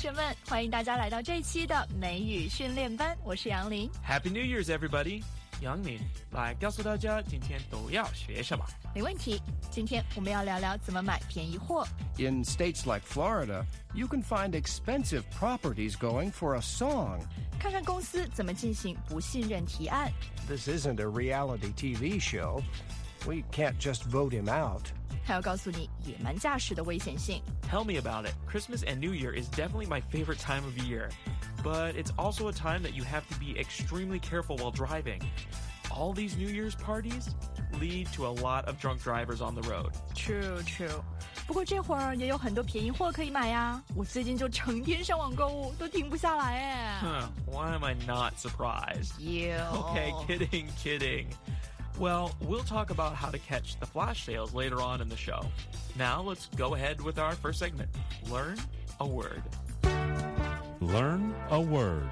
学们，欢迎大家来到这一期的美语训练班，我是杨林。 Happy New Year's, everybody! 杨林来告诉大家今天都要学什么。 没问题，今天我们要聊聊怎么买便宜货。 In states like Florida, you can find expensive properties going for a song. 看看公司怎么进行不信任提案。 This isn't a reality TV show. We can't just vote him out. 还要告诉你野蛮驾驶的危险性。 Tell me about it. Christmas and New Year is definitely my favorite time of year. But it's also a time that you have to be extremely careful while driving. All these New Year's parties lead to a lot of drunk drivers on the road. True. 不过这会儿也有很多便宜货可以买呀。我最近就成天上网购物，都停不下来哎。 Why am I not surprised? You. Okay, kidding. Well, we'll talk about how to catch the flash sales later on in the show. Now let's go ahead with our first segment. Learn a word. Learn a word.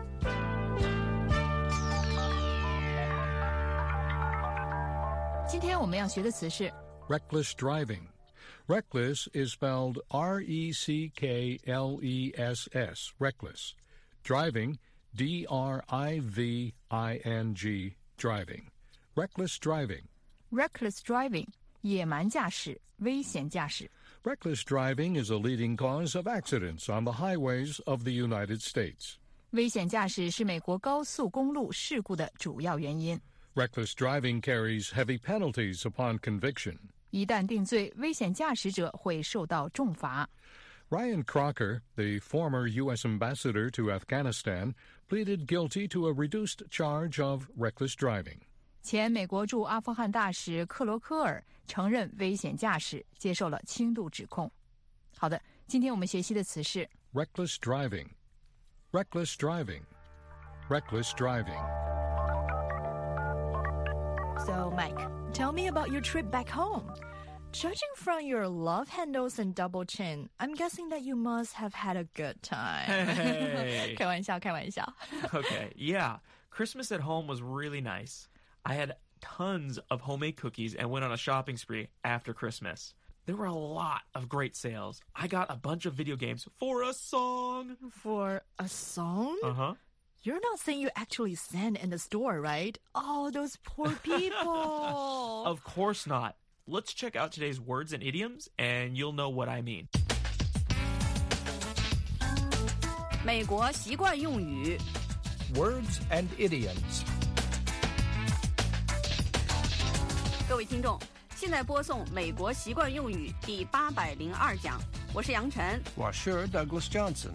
今天我们要学的词是 Reckless driving. Reckless is spelled R-E-C-K-L-E-S-S, reckless. Driving, D-R-I-V-I-N-G, driving. Reckless driving. reckless driving， 野蛮驾驶、危险驾驶。 Reckless driving is a leading cause of accidents on the highways of the United States. 危险驾驶是美国高速公路事故的主要原因。 Reckless driving carries heavy penalties upon conviction. 一旦定罪，危险驾驶者会受到重罚。 Ryan Crocker, the former U.S. ambassador to Afghanistan, pleaded guilty to a reduced charge of reckless driving. 前美国驻阿富汗大使克罗科尔承认危险驾驶，接受了轻度指控。好的，今天我们学习的词是 Reckless driving. Reckless driving. Reckless driving. So, Mike, tell me about your trip back home. Judging from your love handles and double chin, I'm guessing that you must have had a good time. Hey. 开玩笑。 Okay, yeah. Christmas at home was really nice. I had tons of homemade cookies and went on a shopping spree after Christmas. There were a lot of great sales. I got a bunch of video games for a song. For a song? Uh-huh. You're not saying you actually sang in the store, right? Oh, those poor people. Of course not. Let's check out today's words and idioms, and you'll know what I mean. 美国习惯用语 Words and idioms. 各位听众，现在播送美国习惯用语第802讲，我是杨晨。 我是 Douglas Johnson.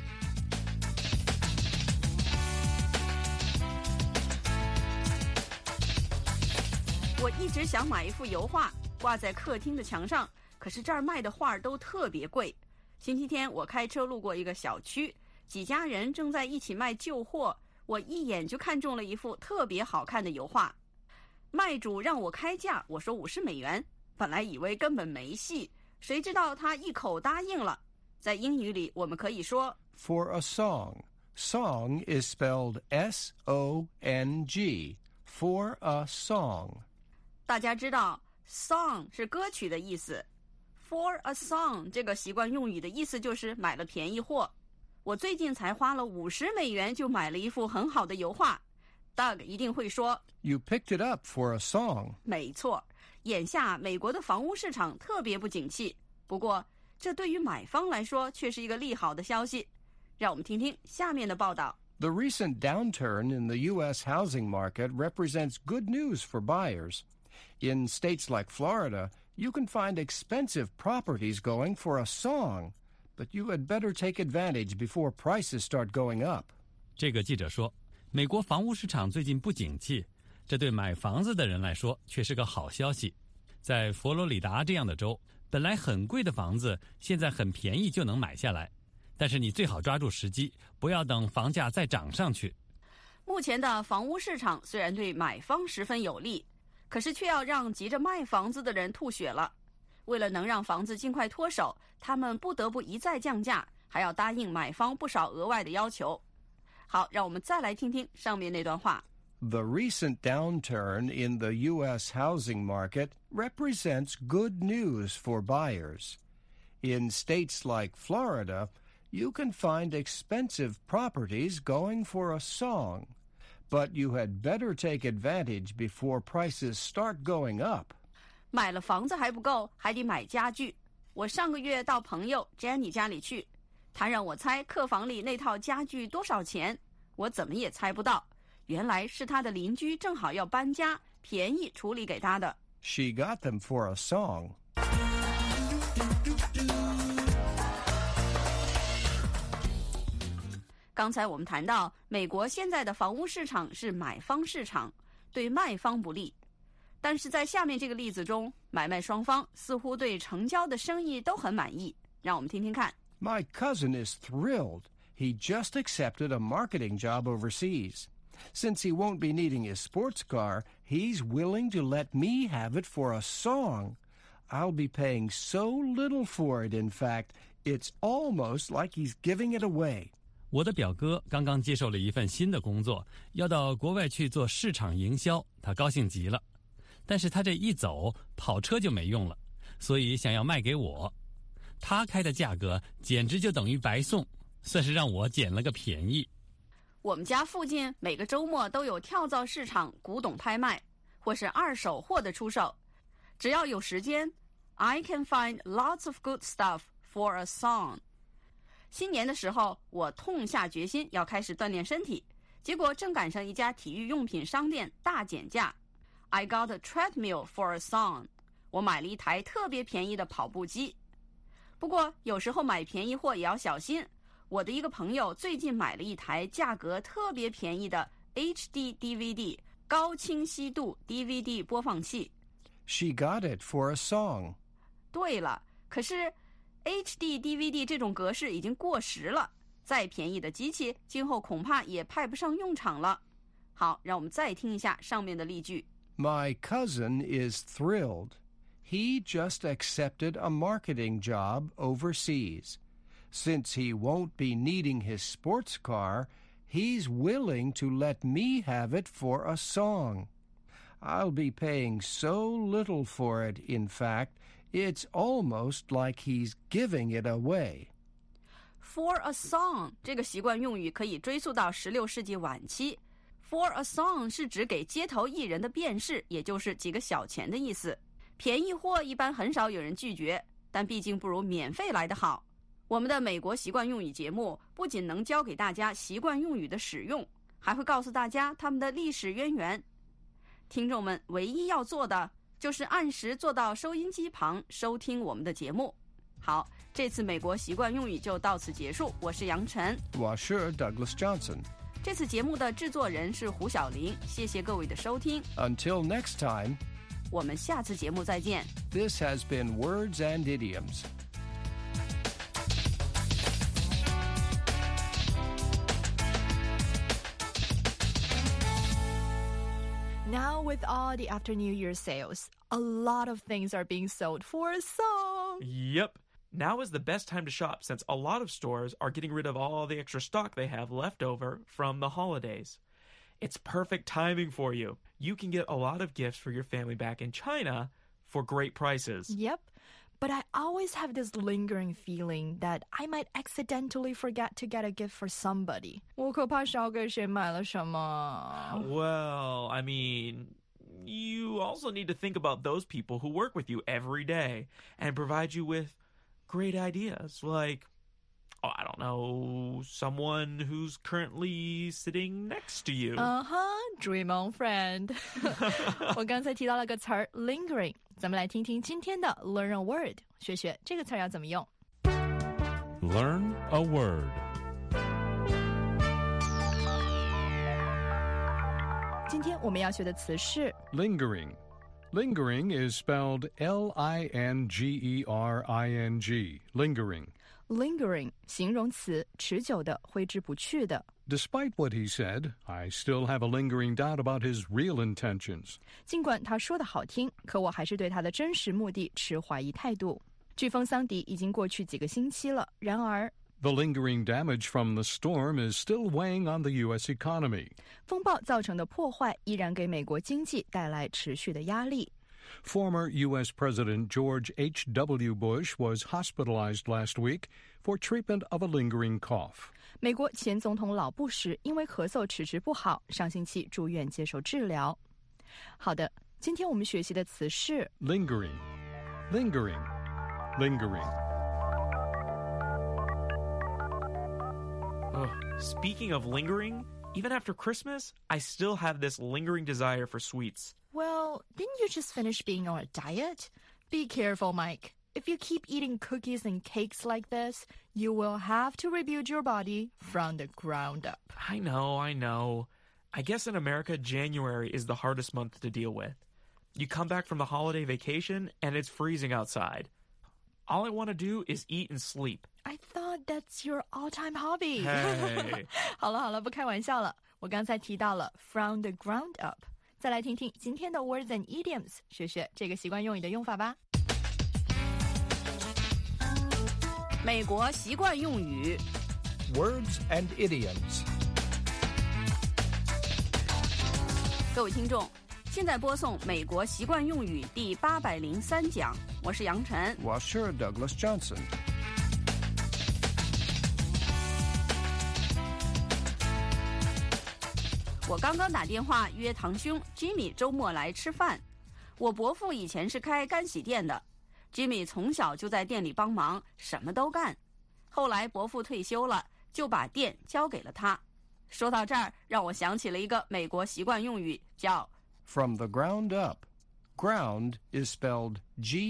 我一直想买一幅油画挂在客厅的墙上，可是这儿卖的画都特别贵。星期天我开车路过一个小区，几家人正在一起卖旧货，我一眼就看中了一幅特别好看的油画。卖主让我开价，我说50美元，本来以为根本没戏，谁知道他一口答应了。在英语里我们可以说 For a song. Song is spelled S-O-N-G. For a song. 大家知道 song 是歌曲的意思， For a song 这个习惯用语的意思就是买了便宜货。我最近才花了50美元就买了一幅很好的油画。Doug 一定会说 You picked it up for a song. 没错，眼下美国的房屋市场特别不景气，不过这对于买方来说却是一个利好的消息。让我们听听下面的报道。 The recent downturn in the U.S. housing market represents good news for buyers. In states like Florida, you can find expensive properties going for a song, but you had better take advantage before prices start going up. 这个记者说，美国房屋市场最近不景气，这对买房子的人来说却是个好消息。在佛罗里达这样的州，本来很贵的房子现在很便宜就能买下来，但是你最好抓住时机，不要等房价再涨上去。 目前的房屋市场虽然对买方十分有利，可是却要让急着卖房子的人吐血了。为了能让房子尽快脱手，他们不得不一再降价，还要答应买方不少额外的要求。好，让我们再来听听上面那段话。 The recent downturn in the U.S. housing market represents good news for buyers. In states like Florida, you can find expensive properties going for a song. But you had better take advantage before prices start going up. 买了房子还不够，还得买家具。我上个月到朋友 Jenny 家里去，他让我猜客房里那套家具多少钱，我怎么也猜不到。原来是他的邻居正好要搬家，便宜处理给他的。 She got them for a song. 刚才我们谈到，美国现在的房屋市场是买方市场，对卖方不利。但是在下面这个例子中，买卖双方似乎对成交的生意都很满意。让我们听听看。 My cousin is thrilled. He just accepted a marketing job overseas. Since he won't be needing his sports car, he's willing to let me have it for a song. I'll be paying so little for it, in fact, it's almost like he's giving it away. 我的表哥刚刚接受了一份新的工作，要到国外去做市场营销，他高兴极了。但是他这一走，跑车就没用了，所以想要卖给我。他开的价格简直就等于白送，算是让我捡了个便宜。 我们家附近每个周末都有跳蚤市场、古董拍卖，或是二手货的出售。只要有时间 ，I can find lots of good stuff for a song。新年的时候，我痛下决心要开始锻炼身体，结果正赶上一家体育用品商店大减价。I got a treadmill for a song。我买了一台特别便宜的跑步机。不过有时候买便宜货也要小心。我的一个朋友最近买了一台价格特别便宜的 HD DVD 高清晰度 DVD 播放器。 She got it for a song. 对了，可是HD DVD 这种格式已经过时了，再便宜的机器今后恐怕也派不上用场了。好，让我们再听一下上面的例句。 My cousin is thrilled. He just accepted a marketing job overseas. Since he won't be needing his sports car, he's willing to let me have it for a song. I'll be paying so little for it, in fact,It's almost like he's giving it away. For a song 这个习惯用语可以追溯到16世纪晚期。For a song 是指给街头艺人的便士，也就是几个小钱的意思。便宜货一般很少有人拒绝，但毕竟不如免费来得好。我们的美国习惯用语节目不仅能教给大家习惯用语的使用，还会告诉大家它们的历史渊源。听众们唯一要做的就是按时坐到收音机旁收听我们的节目。好，这次美国习惯用语就到此结束。我是杨晨， 我是 Douglas Johnson。 这次节目的制作人是胡小玲，谢谢各位的收听。 Until next time, 我们下次节目再见。 This has been Words and Idioms. Now, with all the after New Year sales, a lot of things are being sold for a song. Yep. Now is the best time to shop since a lot of stores are getting rid of all the extra stock they have left over from the holidays. It's perfect timing for you. You can get a lot of gifts for your family back in China for great prices. Yep. But I always have this lingering feeling that I might accidentally forget to get a gift for somebody. 我可怕少给谁买了什么。 Well, I mean, you also need to think about those people who work with you every day and provide you with great ideas, like, I don't know, someone who's currently sitting next to you. Dream on, friend. 我刚才提到了个词儿 lingering， 咱们来听听今天的 Learn a Word， 学学这个词儿要怎么用。 Learn a word. 今天我们要学的词是 Lingering. Lingering is spelled L-I-N-G-E-R-I-N-G. Lingering. lingering， 形容词，持久的，挥之不去的。 Despite what he said, I still have a lingering doubt about his real intentions. 尽管他说的好听，可我还是对他的真实目的持怀疑态度。飓风桑迪已经过去几个星期了，然而 The lingering damage from the storm is still weighing on the U.S. economy. 风暴造成的破坏依然给美国经济带来持续的压力。 Former U.S. President George H.W. Bush was hospitalized last week for treatment of a lingering cough. 美国前总统老布什因为咳嗽迟迟不好，上星期住院接受治疗。好的，今天我们学习的词是 lingering, lingering, lingering. Speaking of lingering, even after Christmas, I still have this lingering desire for sweets. Well, didn't you just finish being on a diet? Be careful, Mike. If you keep eating cookies and cakes like this, you will have to rebuild your body from the ground up. I know. I guess in America, January is the hardest month to deal with. You come back from the holiday vacation, and it's freezing outside. All I want to do is eat and sleep. I thought that's your all-time hobby. Hey. 好了，不开玩笑了。我刚才提到了 from the ground up。再来听听今天的 words and idioms， 学学这个习惯用语的用法吧。 美国习惯用语 Words and idioms. 各位听众，现在播送美国习惯用语第803讲，我是杨晨， 我是 Douglas Johnson. 我刚刚打电话约堂兄 Jimmy 周末来吃饭。我伯父以前是开干洗店的， Jimmy 从小就在店里帮忙，什么都干。后来伯父退休了，就把店交给了他。说到这儿，让我想起了一个美国习惯用语，叫 From the ground up. Ground is spelled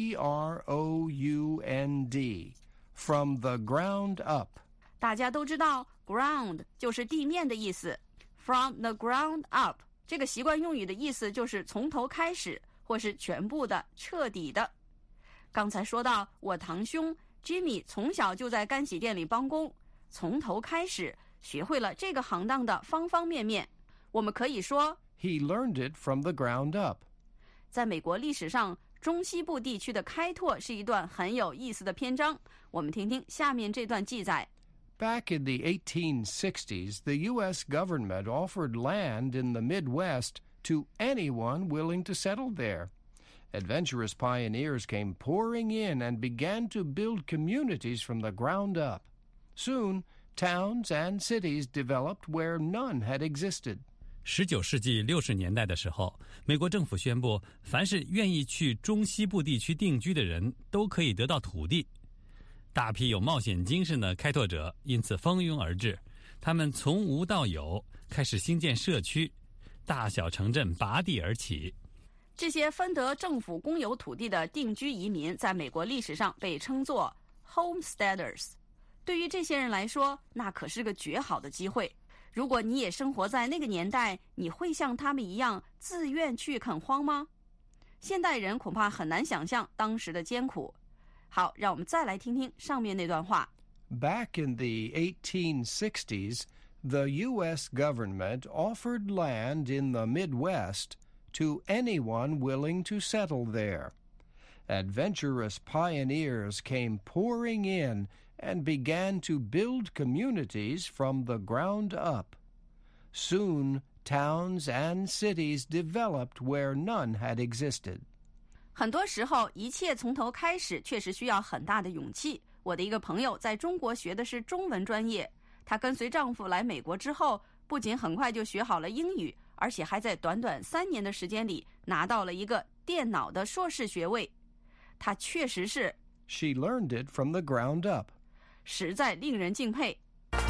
G-R-O-U-N-D. From the ground up. 大家都知道 ground 就是地面的意思。From the ground up 这个习惯用语的意思就是从头开始，或是全部的、彻底的。刚才说到我堂兄 Jimmy 从小就在干洗店里帮工，从头开始学会了这个行当的方方面面。我们可以说 He learned it from the ground up. 在美国历史上，中西部地区的开拓是一段很有意思的篇章。我们听听下面这段记载。 Back in the 1860s, the U.S. government offered land in the Midwest to anyone willing to settle there. Adventurous pioneers came pouring in and began to build communities from the ground up. Soon, towns and cities developed where none had existed. 19世纪60年代的时候，美国政府宣布，凡是愿意去中西部地区定居的人都可以得到土地。大批有冒险精神的开拓者因此蜂拥而至，他们从无到有，开始兴建社区，大小城镇拔地而起。 这些分得政府公有土地的定居移民在美国历史上被称作 homesteaders。 对于这些人来说，那可是个绝好的机会。如果你也生活在那个年代，你会像他们一样自愿去垦荒吗？现代人恐怕很难想象当时的艰苦。好，让我们再来听听上面那段话。 Back in the 1860s, the U.S. government offered land in the Midwest to anyone willing to settle there. Adventurous pioneers came pouring in and began to build communities from the ground up. Soon, towns and cities developed where none had existed. 很多时候，一切从头开始确实需要很大的勇气。我的一个朋友在中国学的是中文专业，她跟随丈夫来美国之后，不仅很快就学好了英语，而且还在短短3年的时间里拿到了一个电脑的硕士学位。她确实是 She learned it from the ground up. 实在令人敬佩。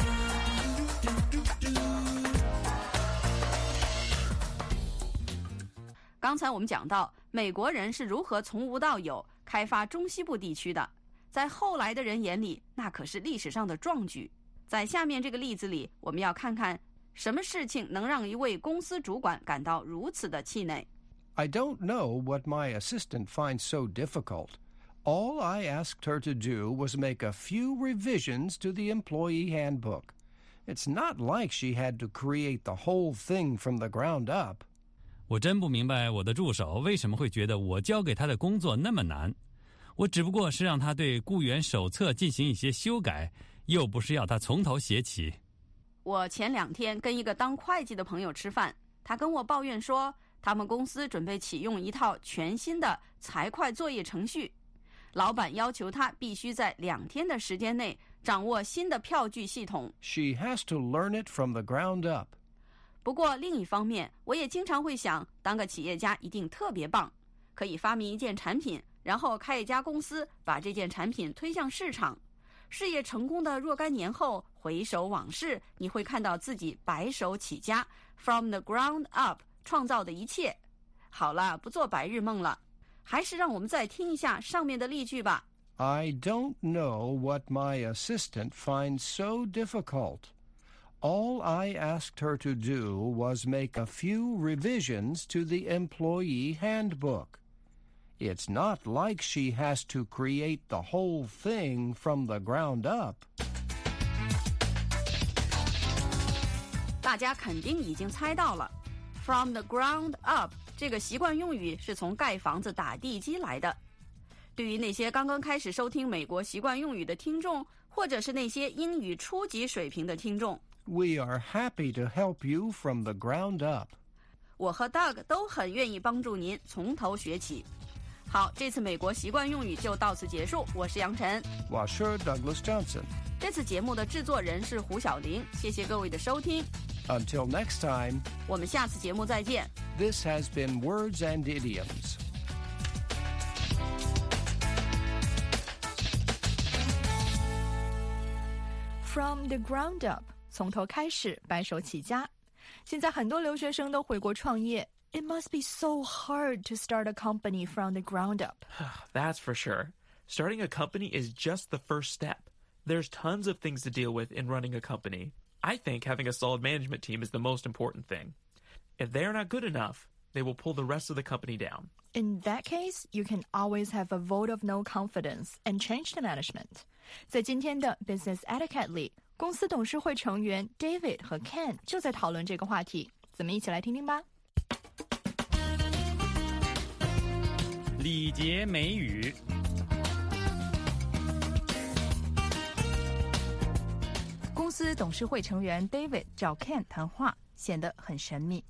刚才我们讲到美国人是如何从无到有开发中西部地区的，在后来的人眼里，那可是历史上的壮举。在下面这个例子里，我们要看看什么事情能让一位公司主管感到如此的气馁。 I don't know what my assistant finds so difficult. All I asked her to do was make a few revisions to the employee handbook. It's not like she had to create the whole thing from the ground up. 我真不明白我的助手为什么会觉得我交给他的工作那么难。我只不过是让他对雇员手册进行一些修改，又不是要他从头写起。 我前2天跟一个当会计的朋友吃饭，他跟我抱怨说， 他们公司准备启用一套全新的财会作业程序。老板要求他必须在2天的时间内掌握新的票据系统。 She has to learn it from the ground up. 不过另一方面，我也经常会想，当个企业家一定特别棒，可以发明一件产品，然后开一家公司，把这件产品推向市场。事业成功的若干年后，回首往事，你会看到自己白手起家 from the ground up 创造的一切。好了，不做白日梦了，还是让我们再听一下上面的例句吧。 I don't know what my assistant finds so difficult. All I asked her to do was make a few revisions to the employee handbook. It's not like she has to create the whole thing from the ground up. 大家肯定已经猜到了 ，from the ground up 这个习惯用语是从盖房子打地基来的。对于那些刚刚开始收听美国习惯用语的听众，或者是那些英语初级水平的听众， We are happy to help you from the ground up. 我和 Doug 都很愿意帮助您从头学起。好，这次美国习惯用语就到此结束。我是杨晨， 我是 Douglas Johnson. 这次节目的制作人是胡小玲。谢谢各位的收听， Until next time, 我们下次节目再见。 this has been Words and Idioms. From the ground up， 从头开始，白手起家。现在很多留学生都回国创业。It must be so hard to start a company from the ground up. That's for sure. Starting a company is just the first step. There's tons of things to deal with in running a company. I think having a solid management team is the most important thing. If they're not good enough, they will pull the rest of the company down. In that case, you can always have a vote of no confidence and change the management. 在今天的 Business Etiquette 里，公司董事会成员 David 和 Ken 就在讨论这个话题。咱们一起来听听吧。 礼节美语。 公司董事会成员 David 找 Ken 谈话，显得很神秘。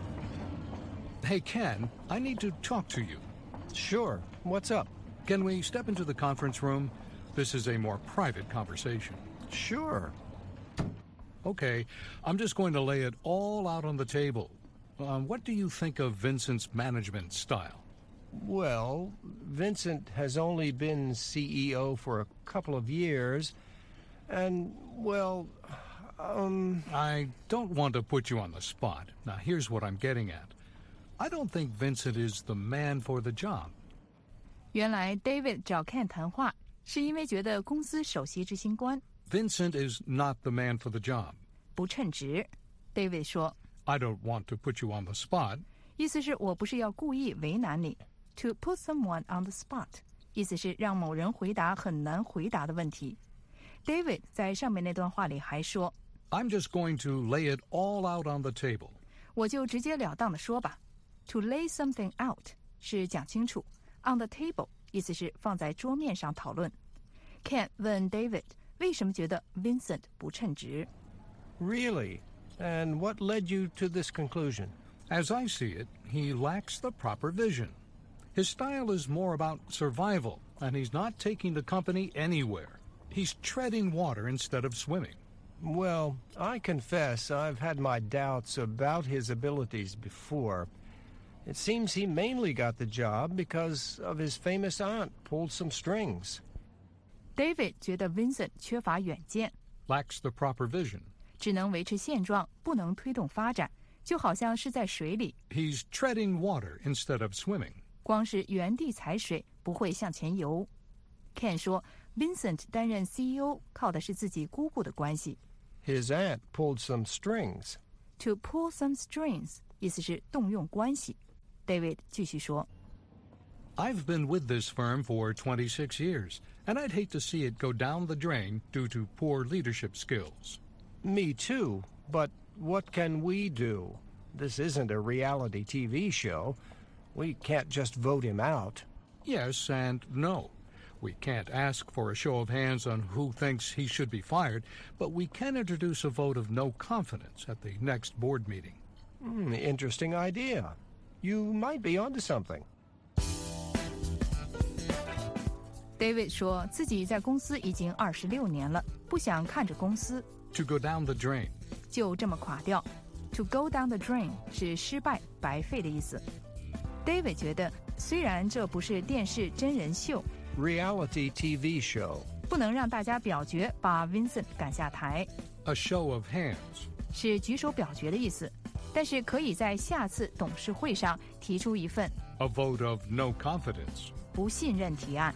Hey, Ken, I need to talk to you. Sure. What's up? Can we step into the conference room? This is a more private conversation. Sure. Okay, I'm just going to lay it all out on the table. What do you think of Vincent's management style? Well, Vincent has only been CEO for a couple of years, and, well, I don't want to put you on the spot. Now, here's what I'm getting at. I don't think Vincent is the man for the job. 原来 David 找 Ken 谈话，是因为觉得公司首席执行官 Vincent is not the man for the job. 不称职。David 说 I don't want to put you on the spot. 意思是我不是要故意为难你。To put someone on the spot 意思是让某人回答很难回答的问题。David 在上面那段话里还说 I'm just going to lay it all out on the table. 我就直截了当的说吧。To lay something out 是讲清楚 On the table 意思是放在桌面上讨论。Ken 问 David 为什么觉得 Vincent 不称职。 Really? And what led you to this conclusion? As I see it, he lacks the proper vision. His style is more about survival, and he's not taking the company anywhere. He's treading water instead of swimming. Well, I confess I've had my doubts about his abilities before. It seems he mainly got the job because of his famous aunt pulled some strings. David 觉得 Vincent 缺乏远见， Lacks the proper vision. 只能维持现状，不能推动发展，就好像是在水里， He's treading water instead of swimming. 光是原地踩水，不会向前游。Ken 说 ，Vincent 担任 CEO 靠的是自己姑姑的关系。 His aunt pulled some strings. To pull some strings 意思是动用关系。David 继续说 I've been with this firm for 26 years, and I'd hate to see it go down the drain due to poor leadership skills. Me too, but what can we do? This isn't a reality TV show. We can't just vote him out. Yes and no. We can't ask for a show of hands on who thinks he should be fired, but we can introduce a vote of no confidence at the next board meeting. Interesting idea. You might be onto something. David 说自己在公司已经26年了，不想看着公司 To go down the drain. 就这么垮掉。To go down the drain 是失败、白费的意思。David 觉得，虽然这不是电视真人秀， Reality TV show. 不能让大家表决把 Vincent 赶下台， A show of hands. 是举手表决的意思，但是可以在下次董事会上提出一份 A vote of no confidence. 不信任提案。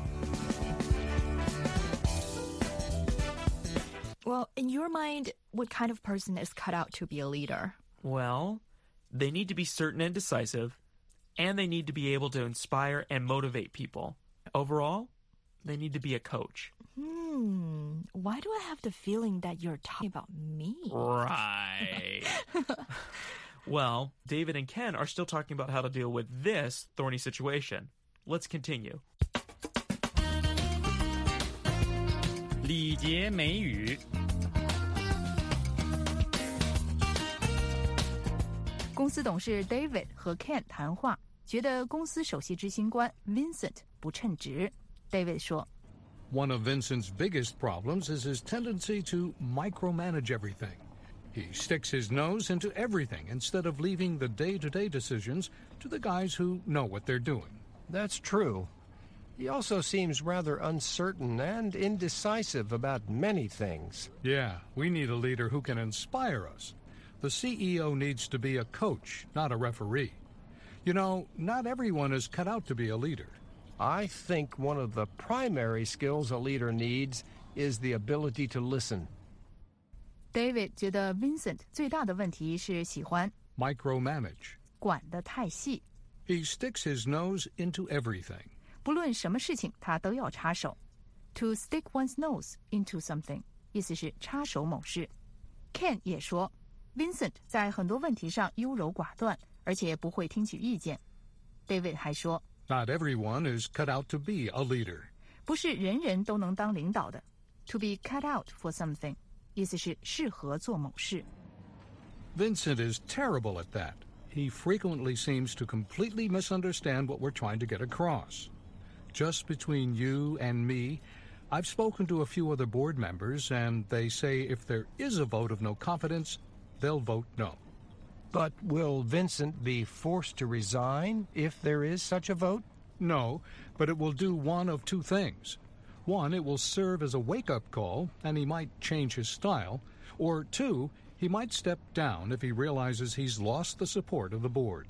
Well, in your mind, what kind of person is cut out to be a leader? Well, they need to be certain and decisive, and they need to be able to inspire and motivate people. Overall, they need to be a coach. Why do I have the feeling that you're talking about me? Right. Well, David and Ken are still talking about how to deal with this thorny situation. Let's continue. 礼节美语。 公司董事 David 和 Ken 谈话，觉得公司首席执行官 Vincent 不称职。David 说 One of Vincent's biggest problems is his tendency to micromanage everything. He sticks his nose into everything instead of leaving the day-to-day decisions to the guys who know what they're doing. That's true. He also seems rather uncertain and indecisive about many things. Yeah, we need a leader who can inspire us. The CEO needs to be a coach, not a referee. You know, not everyone is cut out to be a leader. I think one of the primary skills a leader needs is the ability to listen. David 觉得 Vincent 最大的问题是喜欢 Micromanage. 管得太细， He sticks his nose into everything. 不论什么事情他都要插手。To stick one's nose into something 意思是插手某事。Ken 也说 Vincent 在很多问题上优柔寡断，而且不会听取意见。David 还说 Not everyone is cut out to be a leader. 不是人人都能当领导的。To be cut out for something 意思是适合做某事。 Vincent is terrible at that. He frequently seems to completely misunderstand what we're trying to get across. Just between you and me, I've spoken to a few other board members, and they say if there is a vote of no confidence, they'll vote no. But will Vincent be forced to resign if there is such a vote? No, but it will do one of two things. One, it will serve as a wake-up call, and he might change his style. Or two, he might step down if he realizes he's lost the support of the board.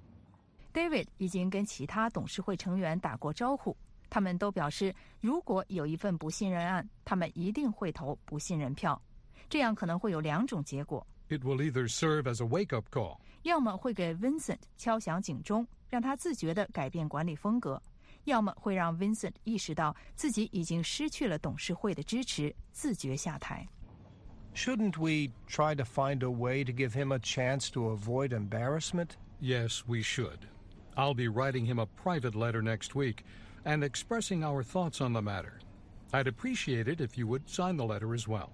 David 已经跟其他董事会成员打过招呼，他们都表示，如果有一份不信任案，他们一定会投不信任票。这样可能会有两种结果。 It will either serve as a wake-up call. 要么会给 Vincent 敲响警钟，让他自觉地改变管理风格；要么会让 Vincent 意识到自己已经失去了董事会的支持，自觉下台。 Shouldn't we try to find a way to give him a chance to avoid embarrassment? Yes, we should. I'll be writing him a private letter next week and expressing our thoughts on the matter. I'd appreciate it if you would sign the letter as well.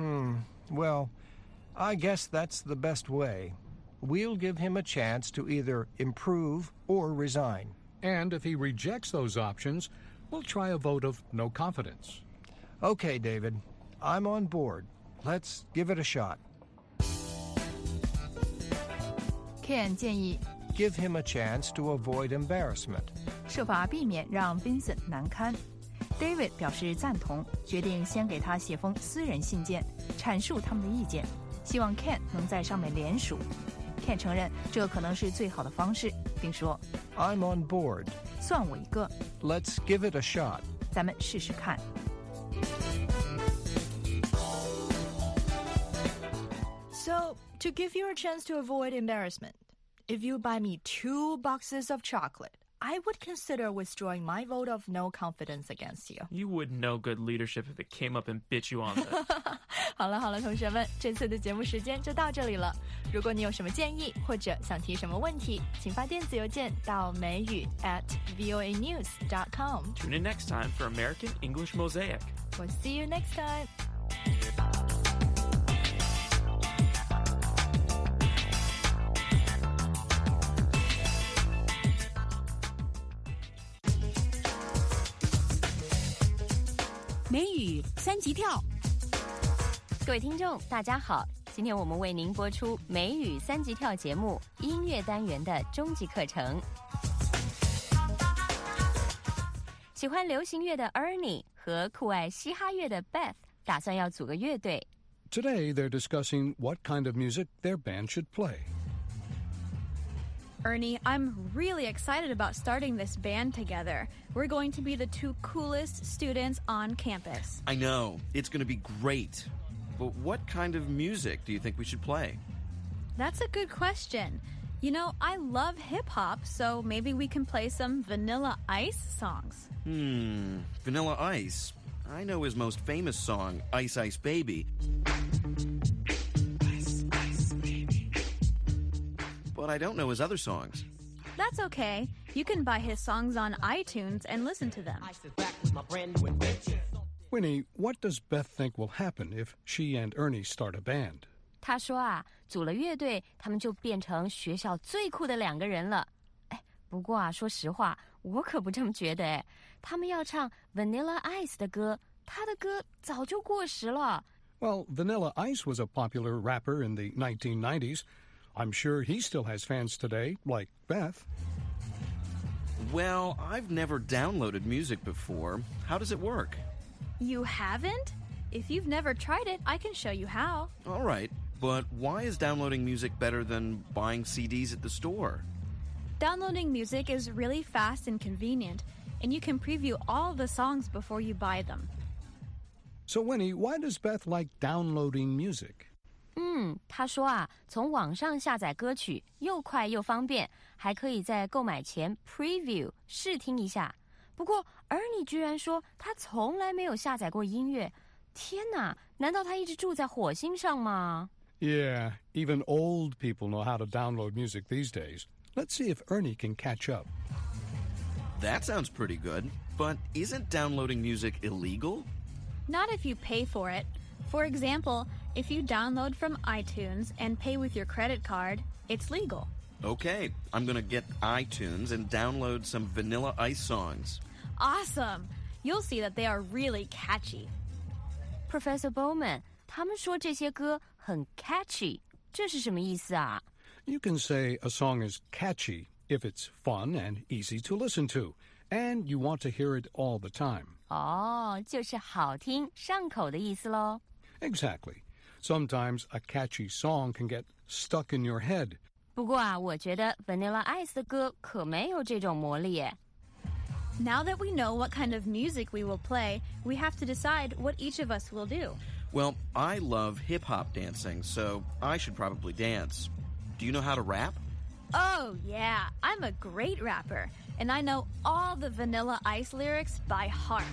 Well, I guess that's the best way. We'll give him a chance to either improve or resign. And if he rejects those options, we'll try a vote of no confidence. Okay, David. I'm on board. Let's give it a shot. Ken 建议 Give him a chance to avoid embarrassment. 设法避免让 Vincent 难堪。David 表示赞同，决定先给他写封私人信件，阐述他们的意见，希望 Ken 能在上面联署。Ken 承认这可能是最好的方式，并说 I'm on board. 算我一个， Let's give it a shot. 咱们试试看。 So, to give you a chance to avoid embarrassment, if you buy me 2 boxes of chocolate, I would consider withdrawing my vote of no confidence against you. You wouldn't know good leadership if it came up and bit you on this. 好了，同学们，这次的节目时间就到这里了。如果你有什么建议或者想提什么问题，请发电子邮件到美语@voanews.com. Tune in next time for American English Mosaic. We'll see you next time. 美语三级跳。 各位听众，大家好，今天我们为您播出美语三级跳节目音乐单元的终极课程。喜欢流行乐的 Ernie 和酷爱嘻哈乐的 Beth 打算要组个乐队。 Today, they're discussing what kind of music their band should play. Ernie, I'm really excited about starting this band together. We're going to be the two coolest students on campus. I know. It's going to be great. But what kind of music do you think we should play? That's a good question. You know, I love hip-hop, so maybe we can play some Vanilla Ice songs. Vanilla Ice. I know his most famous song, Ice Ice Baby. Ice Ice Baby. But I don't know his other songs. That's okay. You can buy his songs on iTunes and listen to them. Winnie, what does Beth think will happen if she and Ernie start a band? 他说啊，组了乐队，他们就变成学校最酷的两个人了。不过啊，说实话，我可不这么觉得。他们要唱 Vanilla Ice 的歌，他的歌早就过时了。 Well, Vanilla Ice was a popular rapper in the 1990s. I'm sure he still has fans today, like Beth. Well, I've never downloaded music before. How does it work? You haven't? If you've never tried it, I can show you how. All right, but why is downloading music better than buying CDs at the store? Downloading music is really fast and convenient, and you can preview all the songs before you buy them. So, Winnie, why does Beth like downloading music? 他说啊，从网上下载歌曲又快又方便，还可以在购买前 preview 试听一下。不过Ernie居然说他从来没有下载过音乐。天哪，难道他一直住在火星上吗？ Yeah, even old people know how to download music these days. Let's see if Ernie can catch up. That sounds pretty good. But isn't downloading music illegal? Not if you pay for it. For example, if you download from iTunes and pay with your credit card, it's legal. Okay, I'm going to get iTunes and download some Vanilla Ice songs. Awesome! You'll see that they are really catchy. Professor Bowman, 他们说这些歌很 catchy， 这是什么意思啊？ You can say a song is catchy if it's fun and easy to listen to, and you want to hear it all the time. 就是好听上口的意思咯。 Exactly. Sometimes a catchy song can get stuck in your head. 不过啊，我觉得 Vanilla Ice 的歌可没有这种魔力耶。 Now that we know what kind of music we will play, we have to decide what each of us will do. Well, I love hip-hop dancing, so I should probably dance. Do you know how to rap? Oh, yeah. I'm a great rapper, and I know all the Vanilla Ice lyrics by heart.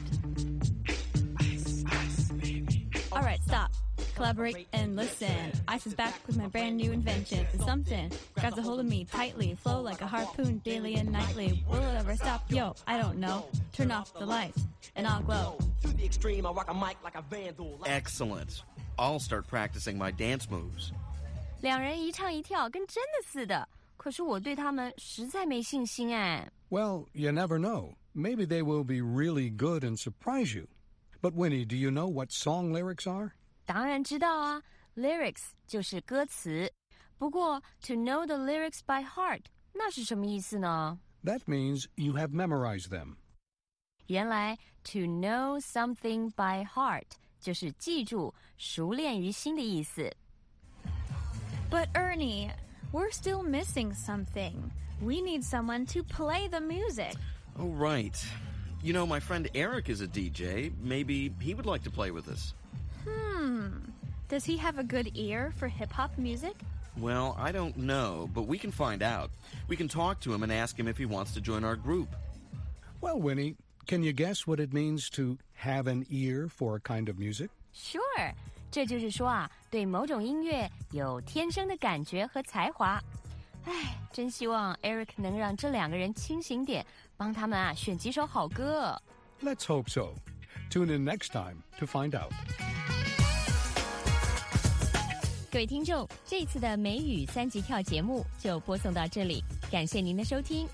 Ice, ice, baby. All right, stop. Collaborate and listen. Ice is back with my brand new invention. It's something grabs a hold of me tightly, flow like a harpoon daily and nightly. Will it ever stop? Yo, I don't know. Turn off the lights and I'll glow. To the extreme, I rock a mic like a vandal. Excellent. I'll start practicing my dance moves. 两人一唱一跳，跟真的似的。可是我对他们实在没信心哎。 Well, you never know. Maybe they will be really good and surprise you. But Winnie, do you know what song lyrics are? 当然知道啊 ，lyrics 就是歌词。不过 to know the lyrics by heart 那是什么意思呢？ That means you have memorized them. 原来 to know something by heart 就是记住、熟练于心的意思。 But Ernie, we're still missing something. We need someone to play the music. Oh, right. You know, my friend Eric is a DJ. Maybe he would like to play with us. Does he have a good ear for hip-hop music? Well, I don't know, but we can find out. We can talk to him and ask him if he wants to join our group. Well, Winnie, can you guess what it means to have an ear for a kind of music? Sure. 这就是说啊，对某种音乐有天生的感觉和才华。真希望 Eric 能让这两个人清醒点，帮他们啊选几首好歌。 Let's hope so. Tune in next time to find out. 各位听众，这次的美语三级跳节目就播送到这里，感谢您的收听，